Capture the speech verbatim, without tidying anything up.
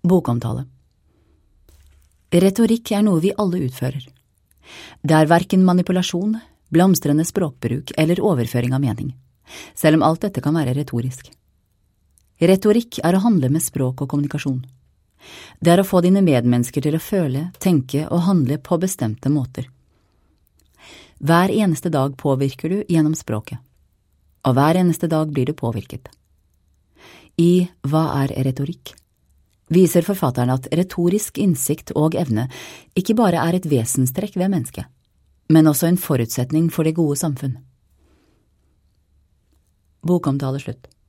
Bokomtale. Retorikk er noe vi alle utfører. Det er hverken manipulasjon, blomstrende språkbruk eller overføring av mening, selv om alt dette kan være retorisk. Retorikk er å handle med språk og kommunikasjon. Det er å få dine medmennesker til å føle, tenke og handle på bestemte måter. Hver eneste dag påvirker du gjennom språket, og hver eneste dag blir du påvirket. I Hva er retorikk? Viser forfatteren at retorisk innsikt og evne ikke bare er et vesenstrekk ved mennesket, men også en forutsetning for det gode samfunn. Bokomtale slutt.